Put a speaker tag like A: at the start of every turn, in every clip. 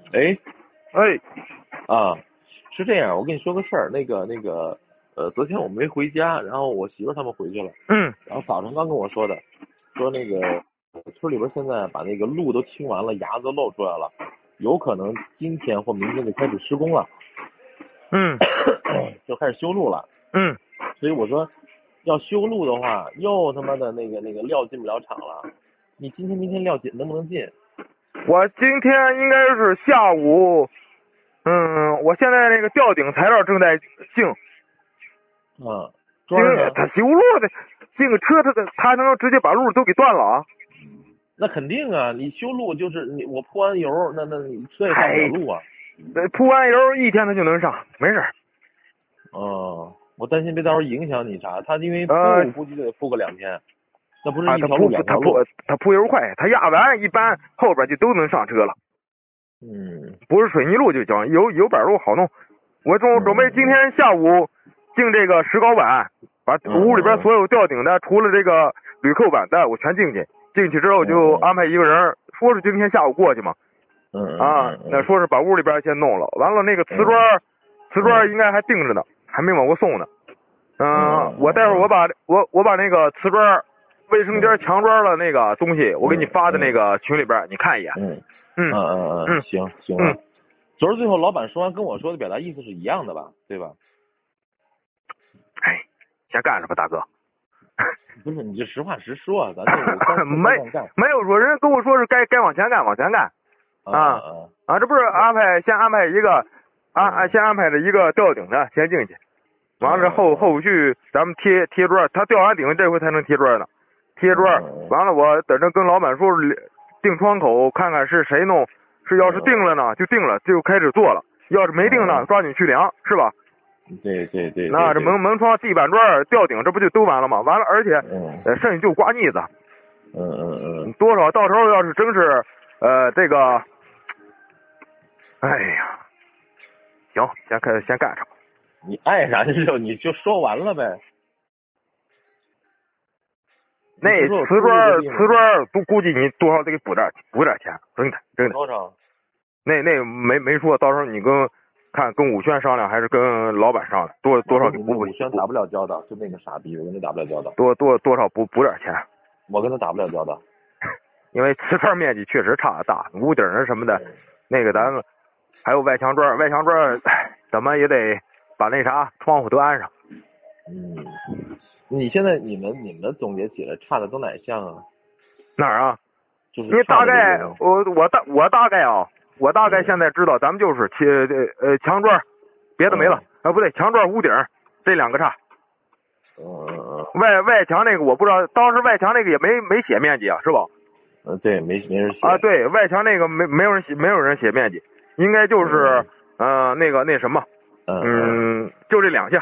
A: 哎，
B: 哎，
A: 啊，是这样，我跟你说个事儿，昨天我没回家，然后我媳妇儿他们回去了，
B: 嗯，
A: 然后早上刚跟我说的，说那个村里边现在把那个路都清完了，牙子都露出来了，有可能今天或明天就开始施工了，
B: 嗯，
A: 就开始修路了，
B: 嗯，
A: 所以我说要修路的话，又他妈的那个料进不了厂了，你今天明天料进能不能进？
B: 我今天应该是下午，我现在那个吊顶材料正在进，
A: 砖呢？
B: 他修路的，进个车他能直接把路都给断了啊！
A: 那肯定啊，你修路就是我铺完油，那你车也上不了路啊。
B: 铺完油一天他就能上，没事。
A: 我担心别到时候影响你啥，他因为铺估计得铺个2天，那不是一条路两条路。
B: 他铺油快，他压完一般后边就都能上车了。不是水泥路就行，油板路好弄。我准备今天下午进这个石膏板，把屋里边所有吊顶的，除了这个铝扣板的，我全进去。进去之后就安排一个人，说是今天下午过去嘛。那说是把屋里边先弄了，完了那个瓷砖应该还钉着呢，还没往过送呢。我待会儿我把那个瓷砖、卫生间墙砖的那个东西，我给你发的那个群里边，你看一眼。
A: 行。昨儿最后老板说完跟我说的表达意思是一样的吧，对吧？
B: 哎，先干着吧，大哥。
A: 不是，你就实话实说，咱就
B: 没有说，人家跟我说是该往前干。这不是先安排一个先安排了一个吊顶的先进去，完了后续咱们贴砖，他吊完顶这回才能贴砖呢。贴砖完了，我等着跟老板说定窗口，看看是谁弄，要是定了呢就定了，就开始做了；要是没定呢，抓紧去量，是吧？
A: 对。
B: 那这门窗、地板砖、吊顶，这不就都完了吗？完了，而且剩下就刮腻子。多少到时候要是真是这个，哎呀，行，先干上。
A: 你爱啥你就说完了呗。
B: 那瓷砖都估计你多少得给补点钱，真的。
A: 多少？
B: 那没说，到时候你跟武轩商量，还是跟老板商量，多少给补。
A: 武轩打不了交道，就那个傻逼，我跟他打不了交道。
B: 多少补点钱。
A: 我跟他打不了交道，
B: 因为瓷砖面积确实差大，屋顶什么的，那个咱们还有外墙砖，怎么也得把那啥窗户都安上。
A: 你现在你们总结起来差的都哪项啊？
B: 哪儿啊？
A: 就是
B: 你大概我大概现在知道，咱们就是墙砖，别的没了。不对，墙砖屋顶这2个差。外墙那个我不知道，当时外墙那个也没写面积啊，是吧？
A: 对，没人写
B: 啊。对外墙那个没有人写面积，应该就是那什么，就这2项。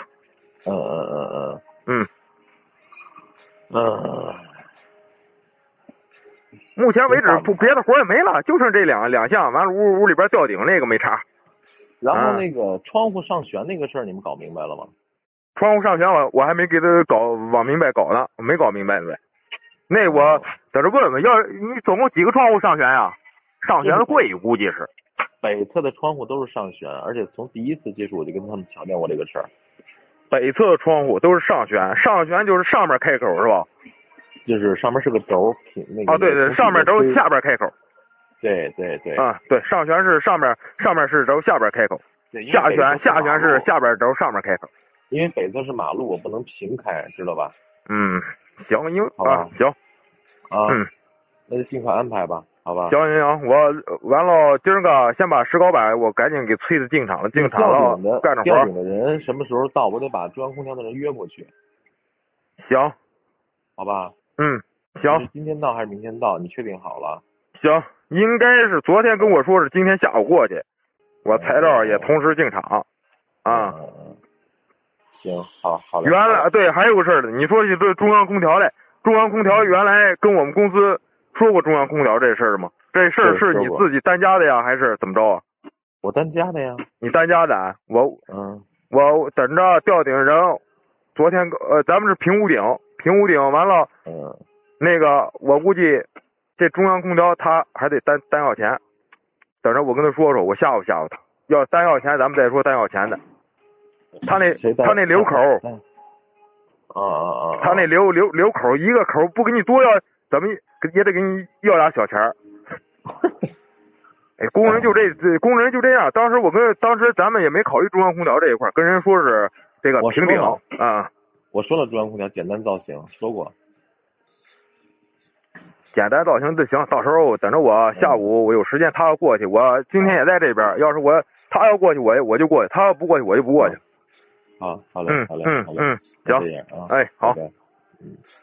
B: 目前为止别的活也没了，就剩这两项，完了屋里边吊顶那个没差。
A: 然后那个窗户上旋那个事儿你们搞明白了吗？
B: 窗户上旋我还没给他往明白搞呢，没搞明白呗。那我在这问问，你总共几个窗户上旋呀？上旋的贵估计是。
A: 北侧的窗户都是上旋，而且从第一次接触我就跟他们强调过这个事儿。
B: 北侧的窗户都是上旋，上旋就是上面开口是吧？
A: 就是上面是个轴，那个
B: 对，上面轴下边开口。
A: 对。
B: 对，上旋是上面是轴，下边开口。下旋是下边轴，上面开口。
A: 因为北侧是马路，我不能平开，知道吧？
B: 行，
A: 好吧，
B: 行。
A: 那就尽快安排吧，好吧？
B: 行，我完了，今儿个先把石膏板我赶紧给催着进场了，干着活。
A: 吊顶的人什么时候到？我得把中央空调的人约过去。
B: 行，
A: 好吧？
B: 行。
A: 是今天到还是明天到？你确定好了？
B: 行，应该是昨天跟我说是今天下午过去，我材料也同时进场。
A: 行，好嘞。
B: 原来对，还有个事儿呢，你说起这中央空调来，中央空调原来跟我们公司说过中央空调这事儿吗？这事儿是你自己单家的呀，还是怎么着啊？
A: 我单家的呀。
B: 你单家的？我等着吊顶人，昨天咱们是平屋顶完了，那个我估计这中央空调他还得单要钱， 等着我跟他说说，我吓唬吓唬他。要单要钱，咱们再说单要钱的。他那留口，他那留口一个口不给你多要，怎么也得给你要俩小钱儿。哎，工人就这样。当时咱们也没考虑中央空调这一块，跟人说是这个平顶啊。
A: 我说了中央空调简单造型，说过。
B: 简单造型就行，到时候等着我下午我有时间，他要过去，我今天也在这边。要是他要过去，我就过去；他要不过去，我就不过去。
A: 好嘞，好嘞，
B: 行，
A: 这样啊，
B: 哎，好。